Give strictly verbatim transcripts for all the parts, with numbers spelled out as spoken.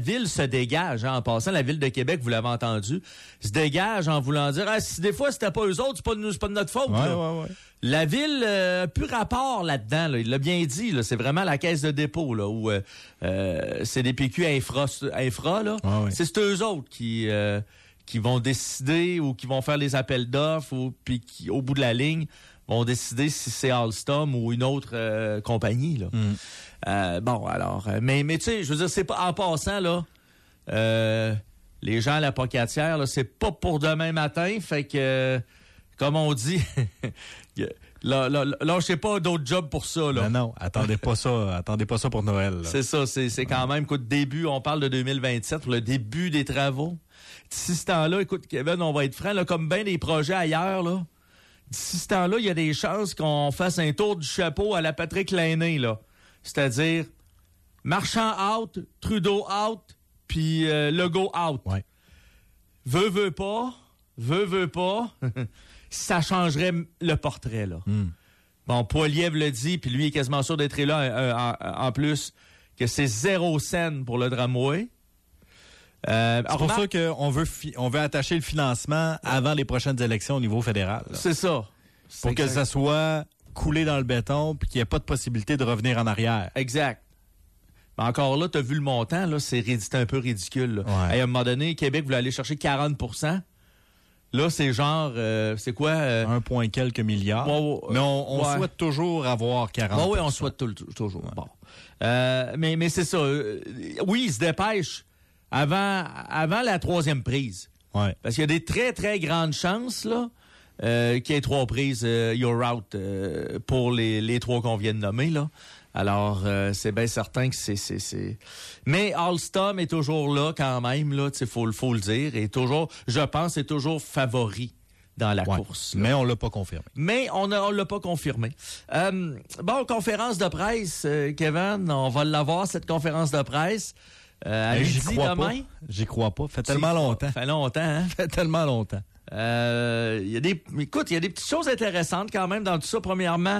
ville se dégage, hein, en passant, la ville de Québec, vous l'avez entendu, se dégage en voulant dire, ah, si des fois c'était pas eux autres, c'est pas de, c'est pas de notre faute. Ouais, là. ouais, ouais. La ville euh, plus rapport là-dedans, là, il l'a bien dit, là, c'est vraiment la caisse de dépôt là où euh, euh, c'est des P Q infra, infra là, Ouais, ouais. c'est eux autres qui euh, qui vont décider ou qui vont faire les appels d'offres ou puis qui au bout de la ligne vont décider si c'est Alstom ou une autre euh, compagnie là. Mm. Euh, bon alors, euh, mais mais tu sais, je veux dire, c'est pas en passant là. Euh, les gens à la Pocatière, là, c'est pas pour demain matin, fait que euh, comme on dit, là, là, là, je sais pas d'autres jobs pour ça là. Non, non, attendez pas ça, attendez pas ça pour Noël. Là. C'est ça, c'est c'est quand même, écoute, début, on parle de deux mille vingt-sept pour le début des travaux. D'ici ce temps-là, écoute, Kevin, on va être franc, là, comme bien des projets ailleurs, là. D'ici ce temps-là, il y a des chances qu'on fasse un tour du chapeau à la Patrick Lainé, là. C'est-à-dire, Marchand out, Trudeau out, puis euh, Legault out. Ouais. Veut, veut pas, veut, veut pas, ça changerait le portrait, là. Mm. Bon, Poilievre le dit, puis lui il est quasiment sûr d'être là euh, en, en plus, que c'est zéro scène pour le tramway. Euh, c'est pour ça qu'on veut, fi- on veut attacher le financement avant les prochaines élections au niveau fédéral. Là. C'est ça. C'est Pour que exact. ça soit coulé dans le béton puis qu'il n'y ait pas de possibilité de revenir en arrière. Exact. Mais encore là, tu as vu le montant, là, c'est, rid- c'est un peu ridicule. Là. Ouais. Hey, à un moment donné, Québec voulait aller chercher quarante pour cent. Là, c'est genre, euh, c'est quoi? Euh, Un point quelques milliards. Ouais, ouais, mais on, on ouais. souhaite toujours avoir quarante pour cent. oui, on souhaite tout, tout- toujours. Ouais. Bon. Euh, mais, mais c'est ça. Euh, oui, ils se dépêchent avant, avant la troisième prise. Ouais. Parce qu'il y a des très, très grandes chances, là, euh, qu'il y ait trois prises, euh, you're out, euh, pour les, les trois qu'on vient de nommer, là. Alors, euh, c'est bien certain que c'est, c'est, c'est... Mais Alstom est toujours là, quand même, là, tu sais, faut, faut le dire, et toujours, je pense, est toujours favori dans la Ouais. course. Là. Mais on l'a pas confirmé. Mais on ne l'a pas confirmé. Euh, bon, conférence de presse, euh, Kevin, on va l'avoir, cette conférence de presse. Euh, à Mais j'y midi crois demain. pas. J'y crois pas. Fait tellement longtemps. Ça fait longtemps, hein? Fait tellement longtemps. Euh, il y a des, écoute, il y a des petites choses intéressantes quand même dans tout ça. Premièrement,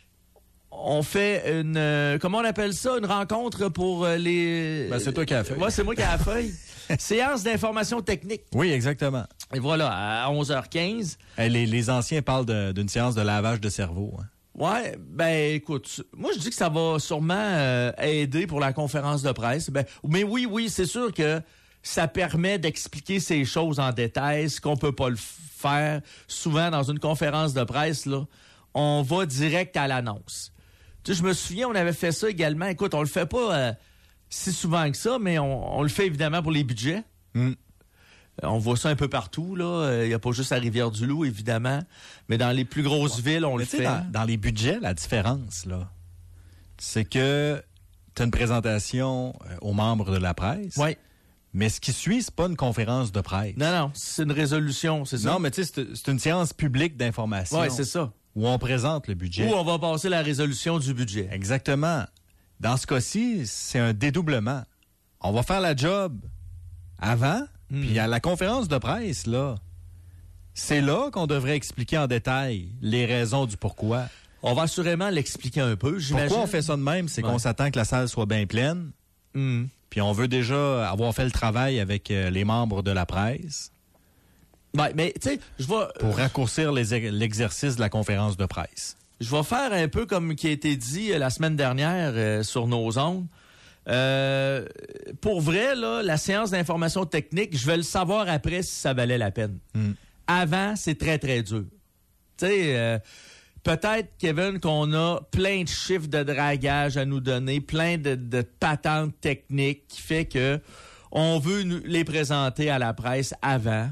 on fait une, euh, comment on appelle ça, une rencontre pour euh, les... Ben, c'est toi qui as la feuille. Ouais, c'est moi qui ai la feuille. Séance d'information technique. Oui, exactement. Et voilà, à onze heures quinze. Eh, les, les anciens parlent de- d'une séance de lavage de cerveau. Hein. Ouais, ben écoute, moi je dis que ça va sûrement euh, aider pour la conférence de presse. Ben, mais oui, oui, c'est sûr que ça permet d'expliquer ces choses en détail, ce qu'on peut pas le faire souvent dans une conférence de presse là. On va direct à l'annonce. Tu sais, je me souviens, on avait fait ça également. Écoute, on le fait pas euh, si souvent que ça, mais on, on le fait évidemment pour les budgets. Mm. On voit ça un peu partout, là. Il n'y a pas juste à Rivière-du-Loup, évidemment. Mais dans les plus grosses ouais. villes, on Mais le fait. Dans, dans les budgets, la différence, là, c'est que tu as une présentation euh, aux membres de la presse. Oui. Mais ce qui suit, c'est pas une conférence de presse. Non, non, c'est une résolution, c'est ça? Non, mais tu sais, c'est, c'est une séance publique d'information. Oui, c'est ça. Où on présente le budget. Où on va passer la résolution du budget. Exactement. Dans ce cas-ci, c'est un dédoublement. On va faire la job avant, mm. puis à la conférence de presse, là, c'est là qu'on devrait expliquer en détail les raisons du pourquoi. On va assurément l'expliquer un peu, j'imagine. Pourquoi on fait ça de même? C'est ouais. qu'on s'attend que la salle soit bien pleine. Mm. Puis on veut déjà avoir fait le travail avec euh, les membres de la presse. Ben, mais tu sais, je vais... Pour raccourcir les, l'exercice de la conférence de presse. Je vais faire un peu comme qui a été dit euh, la semaine dernière euh, sur nos ondes. Euh, pour vrai, là, la séance d'information technique, je vais le savoir après si ça valait la peine. Mm. Avant, c'est très, très dur. Tu sais, euh, peut-être, Kevin, qu'on a plein de chiffres de dragage à nous donner, plein de, de patentes techniques qui fait que on veut nous, les présenter à la presse avant.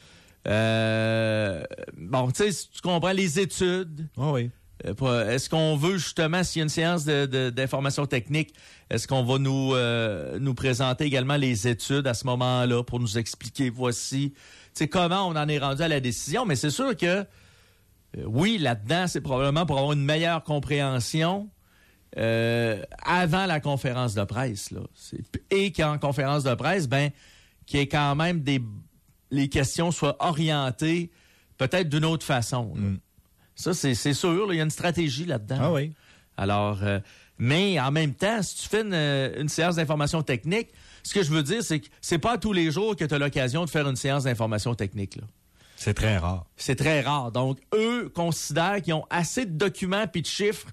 Euh, bon, tu sais, tu comprends les études. Oh oui. Euh, est-ce qu'on veut justement, s'il y a une séance de, de, d'information technique, est-ce qu'on va nous euh, nous présenter également les études à ce moment-là pour nous expliquer, voici, tu sais, comment on en est rendu à la décision. Mais c'est sûr que, euh, oui, là-dedans, c'est probablement pour avoir une meilleure compréhension euh, avant la conférence de presse, là. C'est, et qu'en conférence de presse, ben, qu'il y ait quand même des... les questions soient orientées peut-être d'une autre façon. Mm. Ça, c'est, c'est sûr, il y a une stratégie là-dedans. Ah oui. Alors, euh, mais en même temps, si tu fais une, une séance d'information technique, ce que je veux dire, c'est que c'est pas tous les jours que tu as l'occasion de faire une séance d'information technique, là. C'est très rare. C'est très rare. Donc, eux considèrent qu'ils ont assez de documents puis de chiffres,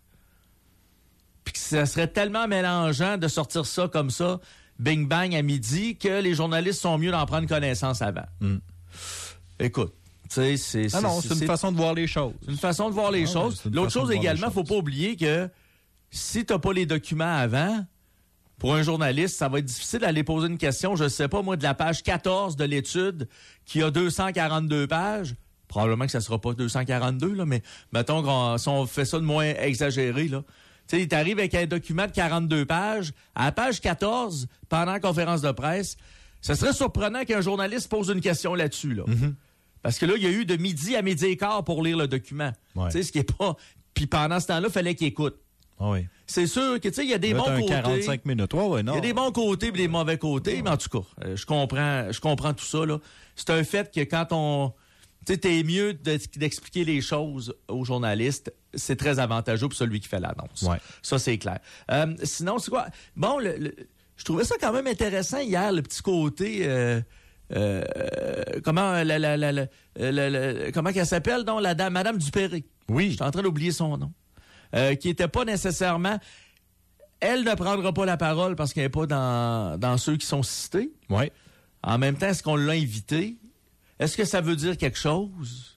puis que ça serait tellement mélangeant de sortir ça comme ça, bing bang à midi, que les journalistes sont mieux d'en prendre connaissance avant. Mm. Écoute, tu sais, c'est... Ah non, c'est, c'est une façon de voir les choses. C'est une façon de voir les ah, choses. L'autre chose également, il faut pas oublier que si tu n'as pas les documents avant, pour un journaliste, ça va être difficile d'aller poser une question, je ne sais pas, moi, de la page quatorze de l'étude, qui a deux cent quarante-deux pages. Probablement que ça ne sera pas deux cent quarante-deux, là, mais mettons qu'on si on fait ça de moins exagéré, là. Tu sais, il t'arrive avec un document de quarante-deux pages. À la page quatorze, pendant la conférence de presse, ce serait surprenant qu'un journaliste pose une question là-dessus, là. Mm-hmm. Parce que là, il y a eu de midi à midi et quart pour lire le document. Ouais. Tu sais, ce qui est pas... Puis pendant ce temps-là, il fallait qu'il écoute. Oui. C'est sûr que, tu sais, il y a des bons côtés. quarante-cinq minutes. Ouais, ouais, non. Il y a des bons côtés et des mauvais côtés, ouais. Mais en tout cas, euh, je comprends, je comprends tout ça, là. C'est un fait que quand on... Tu sais, t'es mieux de, d'expliquer les choses aux journalistes. C'est très avantageux pour celui qui fait l'annonce. Ouais. Ça, c'est clair. Euh, sinon, c'est quoi? Bon, le, le, je trouvais ça quand même intéressant hier, le petit côté... Euh, euh, comment la, la, la, la, la, la, comment qu'elle s'appelle, donc, la dame, Madame Dupéré. Oui. Je suis en train d'oublier son nom. Euh, qui n'était pas nécessairement... Elle ne prendra pas la parole parce qu'elle n'est pas dans, dans ceux qui sont cités. Oui. En même temps, est-ce qu'on l'a invitée? Est-ce que ça veut dire quelque chose?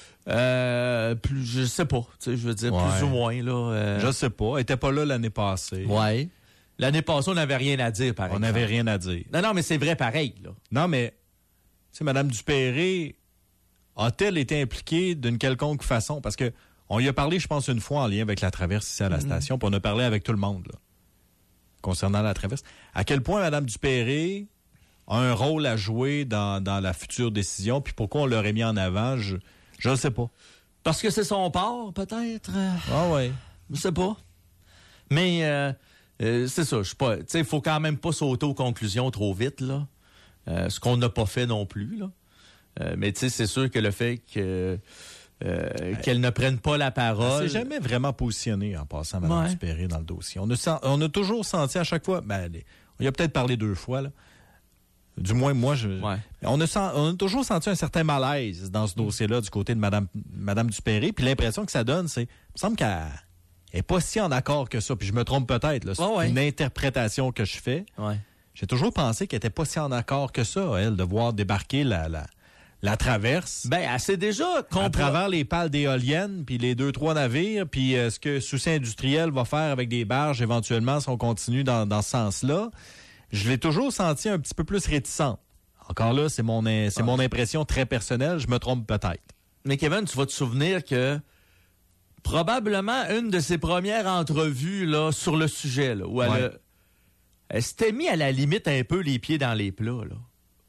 Euh, plus, je sais pas. Tu sais, je veux dire, ouais. Plus ou moins. Là, euh... Je sais pas. Elle n'était pas là l'année passée. Oui. L'année passée, on n'avait rien à dire, par exemple. On n'avait rien à dire. Non, non, mais c'est vrai pareil. Là. Non, mais, tu sais, Mme Dupéré, a-t-elle été impliquée d'une quelconque façon? Parce que on y a parlé, je pense, une fois en lien avec la traverse ici à la mm-hmm. station, puis on a parlé avec tout le monde, là, concernant la traverse. À quel point Mme Dupéré a un rôle à jouer dans, dans la future décision, puis pourquoi on l'aurait mis en avant, je je ne sais pas. Parce que c'est son port, peut-être? Ah oui. Je sais pas. Mais euh, euh, c'est ça, je sais pas. Tu sais, il faut quand même pas sauter aux conclusions trop vite, là. Euh, ce qu'on n'a pas fait non plus, là. Euh, mais tu sais, c'est sûr que le fait que euh, qu'elle ne prenne pas la parole... Elle s'est jamais vraiment positionnée en passant Mme ouais. Dupéré dans le dossier. On a, on a toujours senti à chaque fois... Ben, on y a peut-être parlé deux fois, là. Du moins, moi, je... Ouais. On, a sent, on a toujours senti un certain malaise dans ce dossier-là du côté de Mme, Mme Dupéré. Puis l'impression que ça donne, c'est... Il me semble qu'elle n'est pas si en accord que ça. Puis je me trompe peut-être, là. C'est oh ouais. une interprétation que je fais. Ouais. J'ai toujours pensé qu'elle n'était pas si en accord que ça, elle, de voir débarquer la... la La traverse. Ben, elle s'est déjà compris. À travers les pales d'éoliennes, puis les deux, trois navires, puis euh, ce que Souci Industriel va faire avec des barges éventuellement si on continue dans, dans ce sens-là. Je l'ai toujours senti un petit peu plus réticent. Encore là, c'est mon, c'est ah. mon impression très personnelle. Je me trompe peut-être. Mais Kevin, tu vas te souvenir que probablement une de ses premières entrevues là, sur le sujet, là, où elle, ouais. a, elle s'était mis à la limite un peu les pieds dans les plats. Là.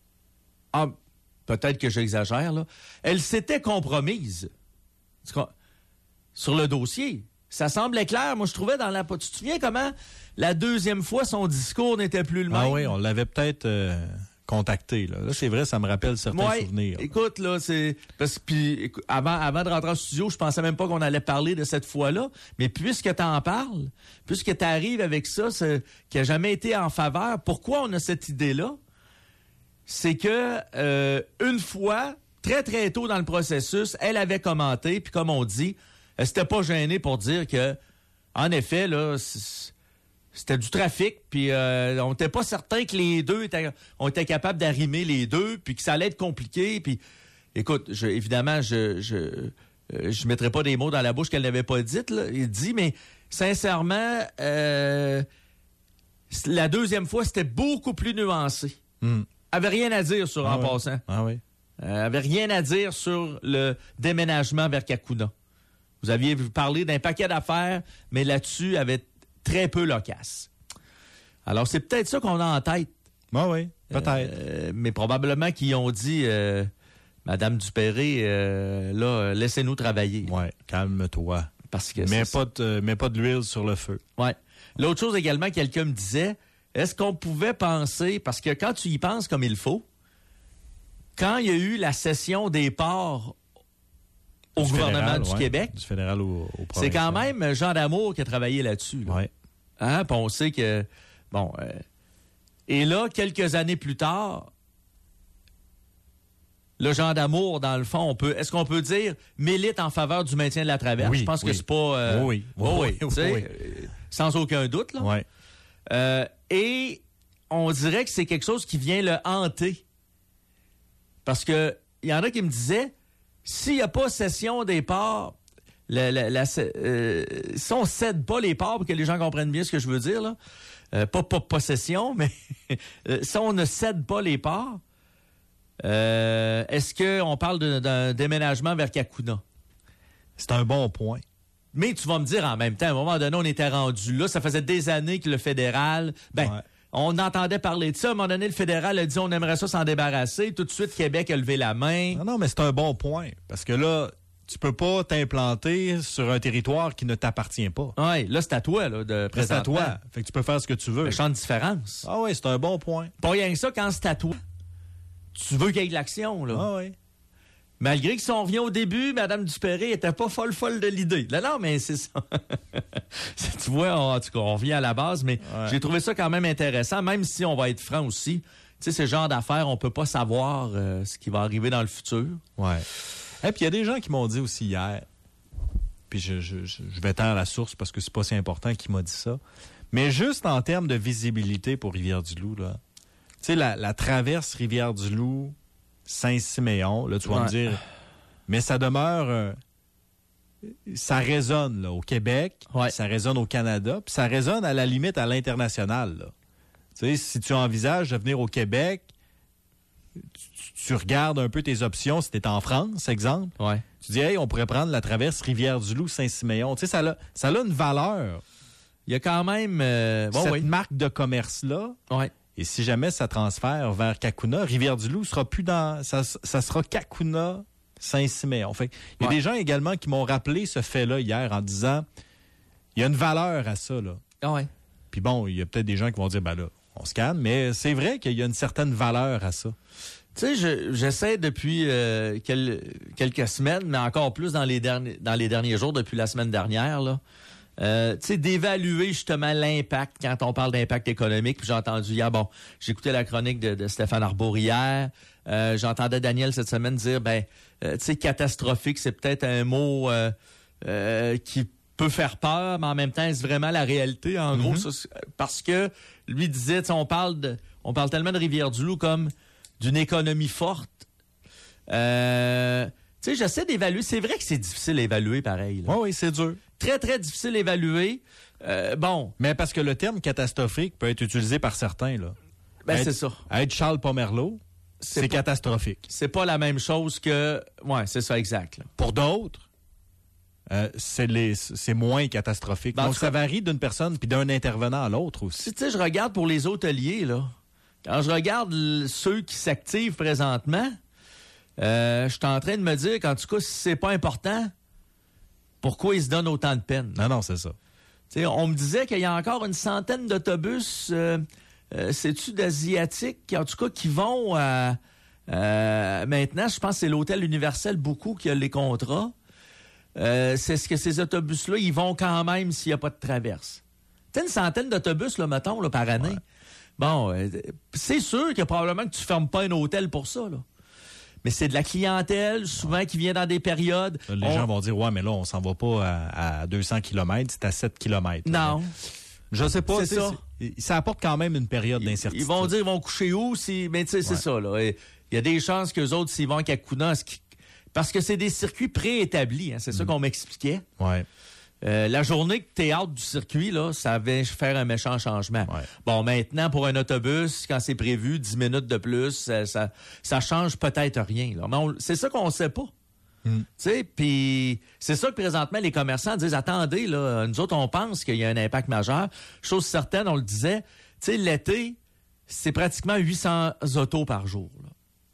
Ah, peut-être que j'exagère, là. Elle s'était compromise sur le dossier. Ça semblait clair. Moi, je trouvais dans la... Tu te souviens comment la deuxième fois, son discours n'était plus le même? Ah oui, on l'avait peut-être euh, contacté. Là. Là, c'est vrai, ça me rappelle certains ouais, souvenirs. Écoute, là, c'est... Parce que avant, avant de rentrer en studio, je pensais même pas qu'on allait parler de cette fois-là. Mais puisque tu en parles, puisque tu arrives avec ça, c'est... qui n'a jamais été en faveur, pourquoi on a cette idée-là? C'est que euh, une fois, très, très tôt dans le processus, elle avait commenté, puis comme on dit, elle s'était pas gênée pour dire que, en effet, là, c'était du trafic, puis euh, on n'était pas certain que les deux étaient, on était capable d'arrimer les deux, puis que ça allait être compliqué, puis écoute, je, évidemment, je je euh, je mettrai pas des mots dans la bouche qu'elle n'avait pas dites, là, il dit, mais sincèrement, euh, la deuxième fois, c'était beaucoup plus nuancé. Mm. Avait rien à dire sur ah en oui. passant. Ah oui. Euh, avait rien à dire sur le déménagement vers Kakuna. Vous aviez parlé d'un paquet d'affaires, mais là-dessus, avait très peu loquace. Alors, c'est peut-être ça qu'on a en tête. Ah oui, peut-être. Euh, mais probablement qu'ils ont dit, euh, Madame Dupéré, euh, là, laissez-nous travailler. Oui, calme-toi. Parce que mets pas, de, mets pas de l'huile sur le feu. Oui. L'autre chose également, quelqu'un me disait, est-ce qu'on pouvait penser, parce que quand tu y penses comme il faut, quand il y a eu la cession des ports au du gouvernement fédéral, du ouais, Québec, du fédéral au, au c'est quand même Jean D'Amour qui a travaillé là-dessus. Là. Oui. Hein? Puis on sait que, bon, euh, Et là, quelques années plus tard, le genre d'amour, dans le fond, on peut, est-ce qu'on peut dire, milite en faveur du maintien de la traverse? Oui, Je pense oui. que c'est pas... Euh, oui, oui, oh, oui, oui, oui, oui, oui. euh, sans aucun doute. Là. Ouais. Euh, et on dirait que c'est quelque chose qui vient le hanter. Parce que il y en a qui me disaient, s'il n'y a pas cession des parts, la, la, la, euh, si on ne cède pas les parts, pour que les gens comprennent bien ce que je veux dire, là, euh, pas, pas possession, mais si on ne cède pas les parts, euh, est-ce qu'on parle de, d'un déménagement vers Kakuna? C'est un bon point. Mais tu vas me dire en même temps, à un moment donné, on était rendu là. Ça faisait des années que le fédéral... Ben, ouais. On entendait parler de ça. À un moment donné, le fédéral a dit on aimerait ça s'en débarrasser. Tout de suite, Québec a levé la main. Non, non, mais c'est un bon point. Parce que là, tu peux pas t'implanter sur un territoire qui ne t'appartient pas. Oui, là, c'est à toi, là, de présenter. C'est à toi. Fait que tu peux faire ce que tu veux. Le champ de différence. Ah oui, c'est un bon point. Pas rien que ça, quand c'est à toi, tu veux qu'il y ait de l'action, là. Ah oui. Malgré que si on revient au début, Mme Dupéré était pas folle folle de l'idée. Là, non, mais c'est ça. Tu vois, on, en tout cas, on revient à la base, mais ouais. J'ai trouvé ça quand même intéressant, même si on va être franc aussi. Tu sais, ce genre d'affaires, on peut pas savoir euh, ce qui va arriver dans le futur. Ouais. Et puis, il y a des gens qui m'ont dit aussi hier, puis je, je, je, je vais taire la source parce que c'est pas si important qui m'a dit ça, mais juste en termes de visibilité pour Rivière-du-Loup, là, tu sais, la, la traverse Rivière-du-Loup, Saint-Siméon, là, tu vas ouais. me dire, mais ça demeure, euh, ça résonne là, au Québec, ouais. ça résonne au Canada, puis ça résonne à la limite à l'international. Là. Tu sais, si tu envisages de venir au Québec, tu, tu regardes un peu tes options, si tu es en France, exemple, ouais. tu dis, hey, on pourrait prendre la traverse Rivière-du-Loup, Saint-Siméon. Tu sais, ça a, ça a une valeur. Il y a quand même... Euh, bon, cette oui. marque de commerce-là... Ouais. Et si jamais ça transfère vers Kakuna, Rivière-du-Loup sera plus dans... Ça, ça sera Kakuna, Saint-Siméon. Fait, il y a ouais. des gens également qui m'ont rappelé ce fait-là hier en disant, il y a une valeur à ça, là. Ah ouais. Puis bon, il y a peut-être des gens qui vont dire, ben là, on se calme, mais c'est vrai qu'il y a une certaine valeur à ça. Tu sais, je, j'essaie depuis euh, quel, quelques semaines, mais encore plus dans les derniers, dans les derniers jours, depuis la semaine dernière, là, Euh, tu sais, d'évaluer justement l'impact quand on parle d'impact économique. Puis j'ai entendu hier, bon, j'ai écouté la chronique de, de Stéphane Arbour hier. Euh, j'entendais Daniel cette semaine dire, ben, euh, tu sais, catastrophique, c'est peut-être un mot euh, euh, qui peut faire peur, mais en même temps, est-ce vraiment la réalité? En mm-hmm. gros, ça, parce que lui disait, tu sais, on parle de, on parle tellement de Rivière-du-Loup comme d'une économie forte. Euh, tu sais, j'essaie d'évaluer. C'est vrai que c'est difficile à évaluer, pareil. Oui, oui, c'est dur. Très, très difficile à évaluer. Euh, bon. Mais parce que le terme catastrophique peut être utilisé par certains, là. Ben, être, c'est ça. Être Charles Pomerleau, c'est, c'est pas, catastrophique. C'est pas la même chose que... Ouais, c'est ça, exact. Là. Pour d'autres, euh, c'est, les, c'est moins catastrophique. Ben, Donc, ça cas, varie d'une personne puis d'un intervenant à l'autre aussi. Tu sais, je regarde pour les hôteliers, là. Quand je regarde l- ceux qui s'activent présentement, euh, je suis en train de me dire qu'en tout cas, si c'est pas important... Pourquoi ils se donnent autant de peine? Non, non, c'est ça. T'sais, on me disait qu'il y a encore une centaine d'autobus, euh, euh, c'est-tu d'Asiatiques, en tout cas, qui vont à... Euh, maintenant, je pense que c'est l'Hôtel Universel beaucoup qui a les contrats. Euh, c'est ce que ces autobus-là, ils vont quand même s'il n'y a pas de traverse. Tu sais, une centaine d'autobus, là, mettons, là, par année. Ouais. Bon, euh, c'est sûr que probablement que tu ne fermes pas un hôtel pour ça, là. Mais c'est de la clientèle, souvent, qui vient dans des périodes. Les on... gens vont dire, ouais, mais là, on s'en va pas à, à deux cents kilomètres, c'est à sept kilomètres. Non. Là. Je sais pas. C'est ça. C'est, ça apporte quand même une période d'incertitude. Ils vont dire, ils vont coucher où? Si... Mais tu sais, c'est ouais. ça, là. Il y a des chances qu'eux autres, s'ils vont à Kakuna, parce que c'est des circuits préétablis, hein, c'est mmh. ça qu'on m'expliquait. Ouais. Euh, la journée que t'es out du circuit, là, ça va faire un méchant changement. Ouais. Bon, maintenant, pour un autobus, quand c'est prévu, dix minutes de plus, ça, ça, ça change peut-être rien. Là. Mais on, c'est ça qu'on ne sait pas. Mm. Tu sais, puis c'est ça que présentement, les commerçants disent, attendez, là, nous autres, on pense qu'il y a un impact majeur. Chose certaine, on le disait, tu sais, l'été, c'est pratiquement huit cents autos par jour là,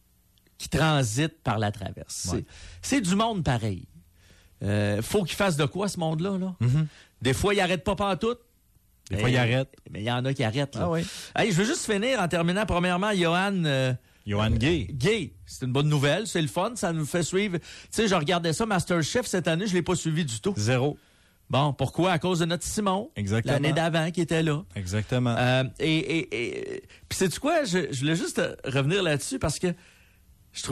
qui transitent par la traverse. Ouais. C'est, c'est du monde pareil. Euh, faut qu'il fasse de quoi, ce monde-là? Là? Mm-hmm. Des fois, il n'arrête pas pantoute. Des fois, il arrête. Mais il y en a qui arrêtent. Là. Ah oui. Hey, je veux juste finir en terminant. Premièrement, Johan... Euh, Johan Gay. Gay. C'est une bonne nouvelle. C'est le fun. Ça nous fait suivre. Tu sais, je regardais ça, MasterChef, cette année, je ne l'ai pas suivi du tout. Zéro. Bon, pourquoi? À cause de notre Simon. Exactement. L'année d'avant qui était là. Exactement. Euh, et et, et puis sais-tu quoi? Je, je voulais juste revenir là-dessus parce que